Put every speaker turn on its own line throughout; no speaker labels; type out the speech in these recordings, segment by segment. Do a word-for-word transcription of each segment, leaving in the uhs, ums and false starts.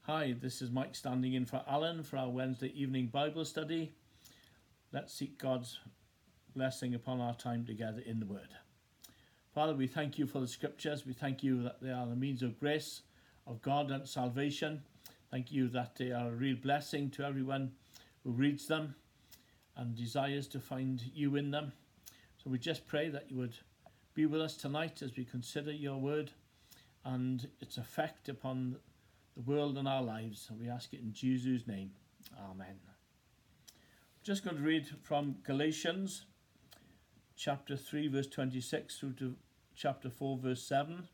Hi, this is Mike standing in for Alan for our Wednesday evening Bible study. Let's seek God's blessing upon our time together in the Word. Father, we thank you for the scriptures. We thank you that they are the means of grace, of God and salvation. Thank you that they are a real blessing to everyone who reads them and desires to find you in them. So we just pray that you would be with us tonight as we consider your word and its effect upon the world and our lives. And we ask it in Jesus' name. Amen. I'm just going to read from Galatians chapter three verse twenty-six through to chapter four verse seven.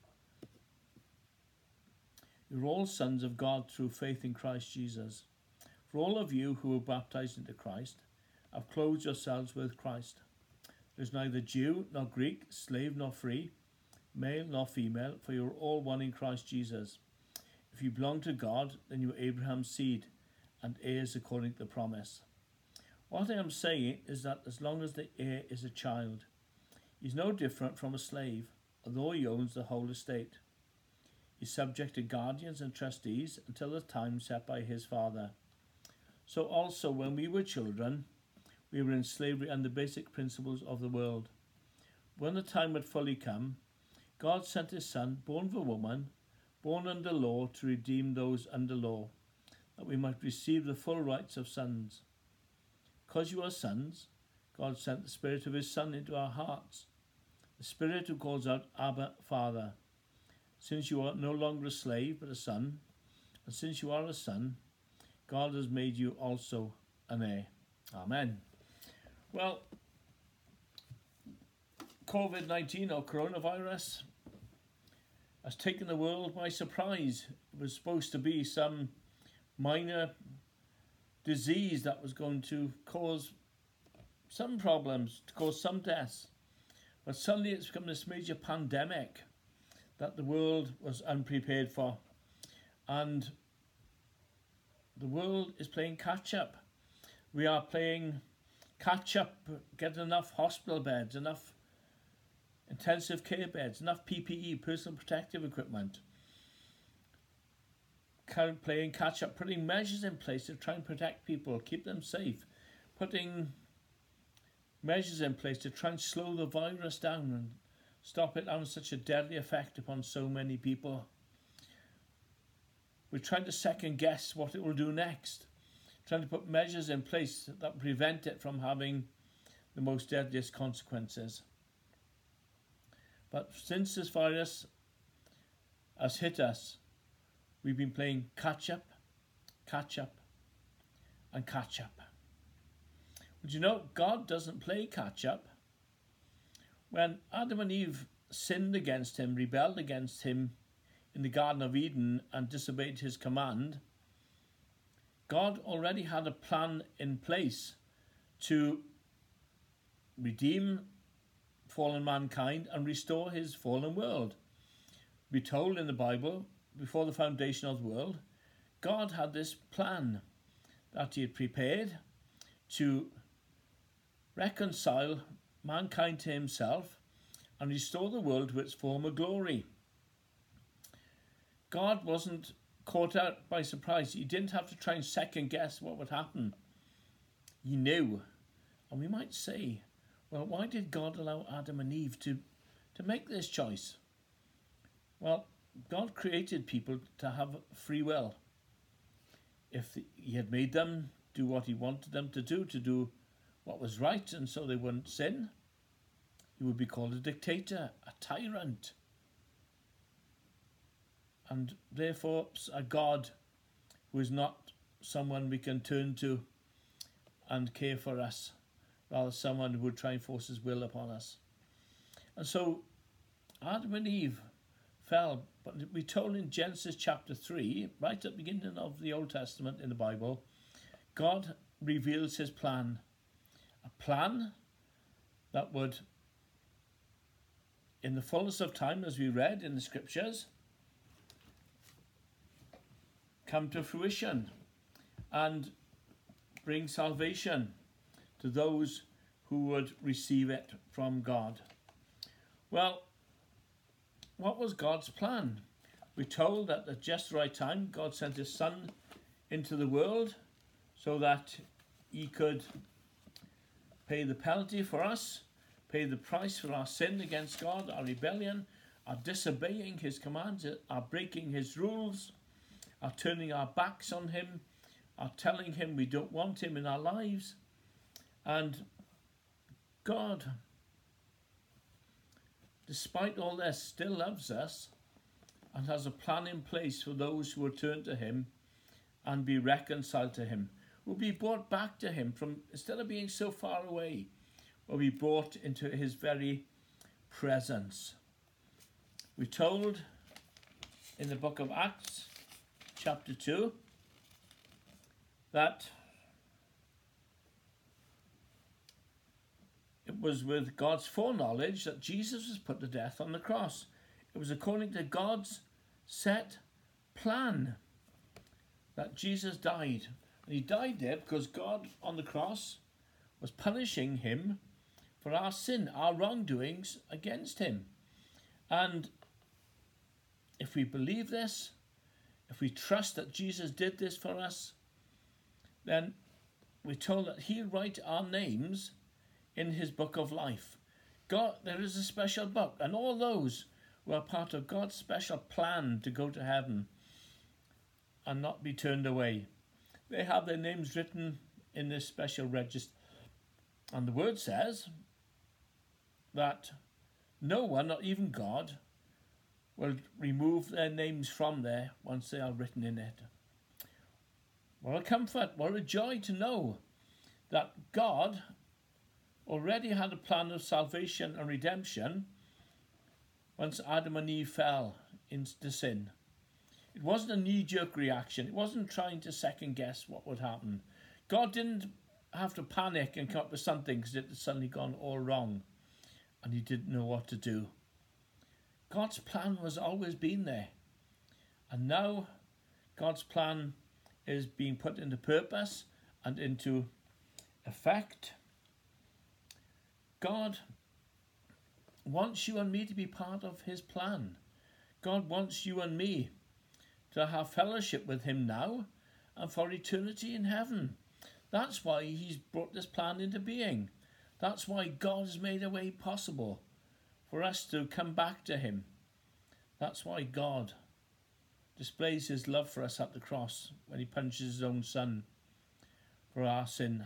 You're all sons of God through faith in Christ Jesus. For all of you who were baptized into Christ have clothed yourselves with Christ. There is neither Jew nor Greek, slave nor free, male nor female, for you are all one in Christ Jesus. If you belong to God, then you are Abraham's seed and heirs according to the promise. What I am saying is that as long as the heir is a child, he is no different from a slave, although he owns the whole estate. He is subject to guardians and trustees until the time set by his father. So also when we were children, we were in slavery under basic principles of the world. When the time had fully come, God sent his Son, born of a woman, born under law, to redeem those under law, that we might receive the full rights of sons. Because you are sons, God sent the Spirit of his Son into our hearts, the Spirit who calls out, Abba, Father. Since you are no longer a slave, but a son, and since you are a son, God has made you also an heir. Amen. Well, COVID nineteen or coronavirus has taken the world by surprise. It was supposed to be some minor disease that was going to cause some problems, to cause some deaths. But suddenly it's become this major pandemic that the world was unprepared for. And the world is playing catch up. We are playing catch up, getting enough hospital beds, enough intensive care beds, enough P P E, personal protective equipment. Playing catch up, putting measures in place to try and protect people, keep them safe, putting measures in place to try and slow the virus down and stop it having such a deadly effect upon so many people. We're trying to second guess what it will do next, trying to put measures in place that prevent it from having the most deadliest consequences. But since this virus has hit us, we've been playing catch up, catch up, and catch up. But you know, God doesn't play catch up. When Adam and Eve sinned against him, rebelled against him in the Garden of Eden and disobeyed his command, God already had a plan in place to redeem fallen mankind and restore his fallen world. We're told in the Bible, before the foundation of the world, God had this plan that he had prepared to reconcile mankind to himself and restore the world to its former glory. God wasn't caught out by surprise. He didn't have to try and second guess what would happen. He knew. And we might say, well, why did God allow Adam and Eve to, to make this choice? Well, God created people to have free will. If he had made them do what he wanted them to do, to do what was right, and so they wouldn't sin, he would be called a dictator, a tyrant. And therefore a God who is not someone we can turn to and care for us, rather someone who would try and force his will upon us. And so Adam and Eve fell, but we're told in Genesis chapter three, right at the beginning of the Old Testament in the Bible, God reveals his plan. A plan that would, in the fullness of time, as we read in the scriptures, come to fruition and bring salvation to those who would receive it from God. Well, what was God's plan? We're told that at just the right time, God sent his Son into the world so that he could pay the penalty for us, pay the price for our sin against God, our rebellion, our disobeying his commands, our breaking his rules, our turning our backs on him, our telling him we don't want him in our lives. And God, despite all this, still loves us and has a plan in place for those who will turn to him and be reconciled to him, will be brought back to him from, instead of being so far away, will be brought into his very presence. We're told in the book of Acts, chapter two, that it was with God's foreknowledge that Jesus was put to death on the cross. It was according to God's set plan that Jesus died. And he died there because God on the cross was punishing him for our sin, our wrongdoings against him. And if we believe this, if we trust that Jesus did this for us, then we're told that he'll write our names in his book of life. God, there is a special book, and all those who are part of God's special plan to go to heaven and not be turned away, they have their names written in this special register. And the word says that no one, not even God, will remove their names from there once they are written in it. What a comfort, what a joy to know that God already had a plan of salvation and redemption once Adam and Eve fell into sin. It wasn't a knee-jerk reaction. It wasn't trying to second-guess what would happen. God didn't have to panic and come up with something because it had suddenly gone all wrong and he didn't know what to do. God's plan was always been there. And now God's plan is being put into purpose and into effect. God wants you and me to be part of his plan. God wants you and me to have fellowship with him now and for eternity in heaven. That's why he's brought this plan into being. That's why God has made a way possible for us to come back to him. That's why God displays his love for us at the cross when he punishes his own Son for our sin,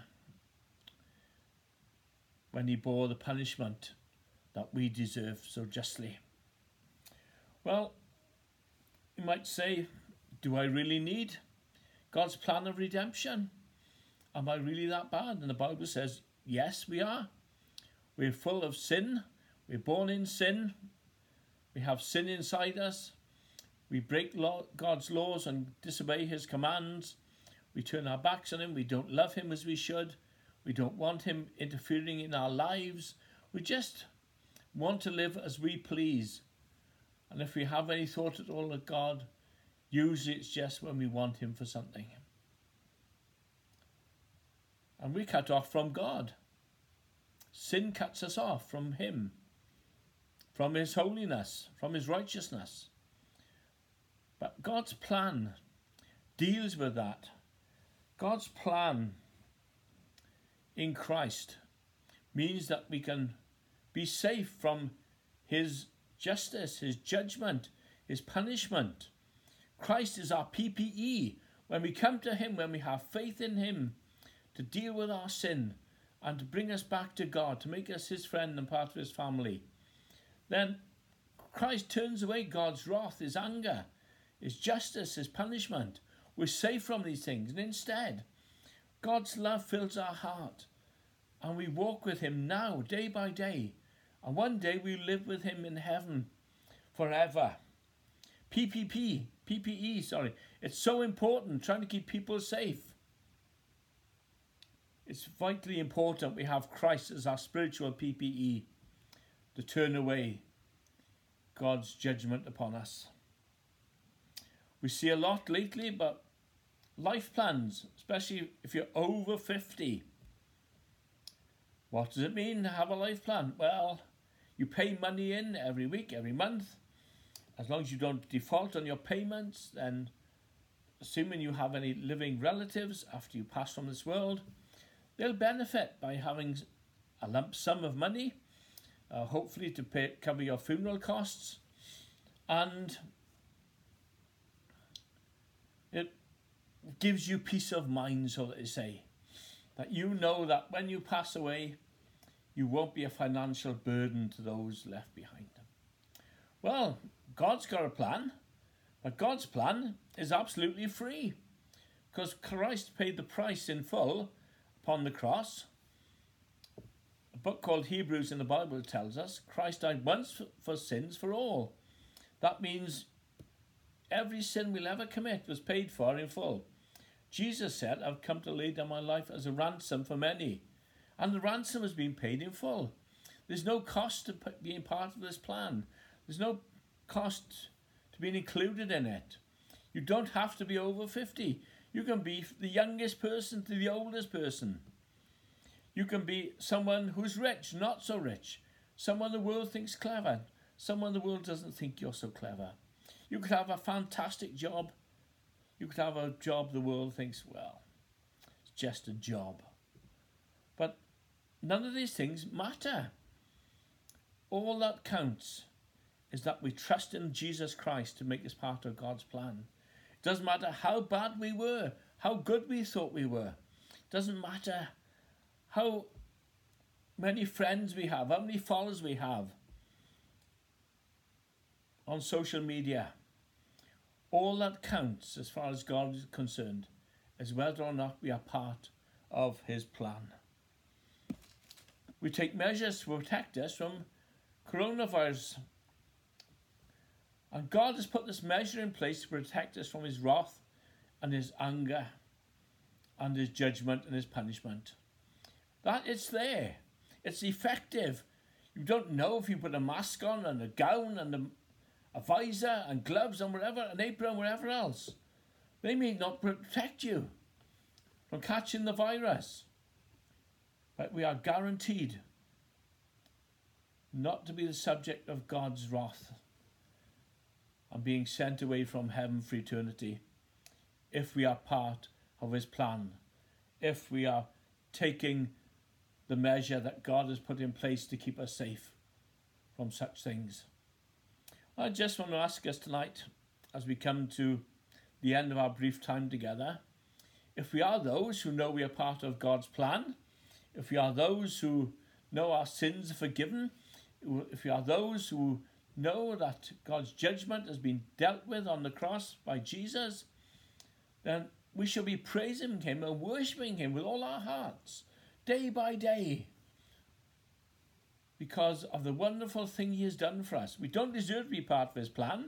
when he bore the punishment that we deserve so justly. Well, you might say, do I really need God's plan of redemption? Am I really that bad? And the Bible says, yes, we are. We're full of sin. We're born in sin. We have sin inside us. We break law, God's laws and disobey his commands. We turn our backs on him. We don't love him as we should. We don't want him interfering in our lives. We just want to live as we please. And if we have any thought at all of God, usually it's just when we want him for something. And we cut off from God. Sin cuts us off from him, from his holiness, from his righteousness. But God's plan deals with that. God's plan in Christ means that we can be safe from his justice, his judgment, his punishment. Christ is our P P E. When we come to him, when we have faith in him to deal with our sin and to bring us back to God, to make us his friend and part of his family, then Christ turns away God's wrath, his anger, his justice, his punishment. We're safe from these things. And instead, God's love fills our heart and we walk with him now, day by day. And one day we live with him in heaven forever. P P P, P P E, sorry. It's so important, trying to keep people safe. It's vitally important we have Christ as our spiritual P P E to turn away God's judgment upon us. We see a lot lately about life plans, especially if you're over fifty. What does it mean to have a life plan? Well, you pay money in every week, every month, as long as you don't default on your payments, then assuming you have any living relatives after you pass from this world, they'll benefit by having a lump sum of money, uh, hopefully to pay, cover your funeral costs, and it gives you peace of mind, so that they say, that you know that when you pass away, you won't be a financial burden to those left behind. Well, God's got a plan, but God's plan is absolutely free, because Christ paid the price in full upon the cross. A book called Hebrews in the Bible tells us Christ died once for sins for all. That means every sin we'll ever commit was paid for in full. Jesus said, I've come to lay down my life as a ransom for many. And the ransom has been paid in full. There's no cost to being part of this plan. There's no cost to being included in it. You don't have to be over fifty. You can be the youngest person to the oldest person. You can be someone who's rich, not so rich. Someone the world thinks clever. Someone the world doesn't think you're so clever. You could have a fantastic job. You could have a job the world thinks, well, it's just a job. But none of these things matter. All that counts is that we trust in Jesus Christ to make us part of God's plan. It doesn't matter how bad we were, how good we thought we were. It doesn't matter how many friends we have, how many followers we have on social media. All that counts as far as God is concerned is whether or not we are part of his plan. We take measures to protect us from coronavirus. And God has put this measure in place to protect us from his wrath and his anger and his judgment and his punishment. That it's there. It's effective. You don't know if you put a mask on and a gown and a, a visor and gloves and whatever, an apron, whatever else. They may not protect you from catching the virus. But we are guaranteed not to be the subject of God's wrath and being sent away from heaven for eternity if we are part of his plan, if we are taking the measure that God has put in place to keep us safe from such things. I just want to ask us tonight, as we come to the end of our brief time together, if we are those who know we are part of God's plan, if we are those who know our sins are forgiven, if we are those who know that God's judgment has been dealt with on the cross by Jesus, then we shall be praising him and worshipping him with all our hearts, day by day, because of the wonderful thing he has done for us. We don't deserve to be part of his plan,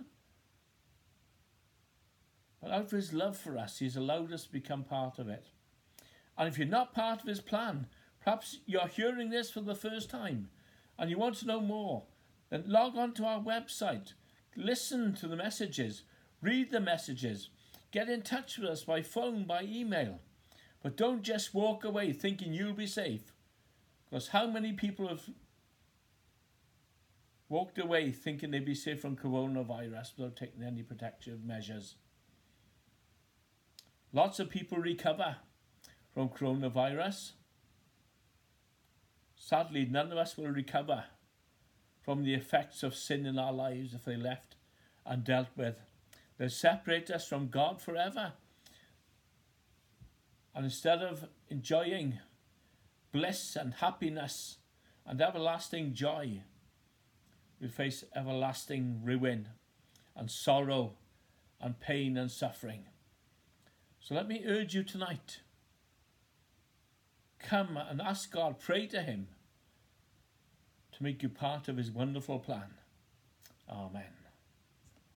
but out of his love for us, he has allowed us to become part of it. And if you're not part of his plan, perhaps you're hearing this for the first time and you want to know more, then log on to our website, listen to the messages, read the messages, get in touch with us by phone, by email. But don't just walk away thinking you'll be safe, because how many people have walked away thinking they'd be safe from coronavirus without taking any protective measures? Lots of people recover from coronavirus. Sadly, none of us will recover from the effects of sin in our lives if they're left undealt with. They'll separate us from God forever. And instead of enjoying bliss and happiness and everlasting joy, we face everlasting ruin and sorrow and pain and suffering. So let me urge you tonight, come and ask God, pray to him to make you part of his wonderful plan. Amen.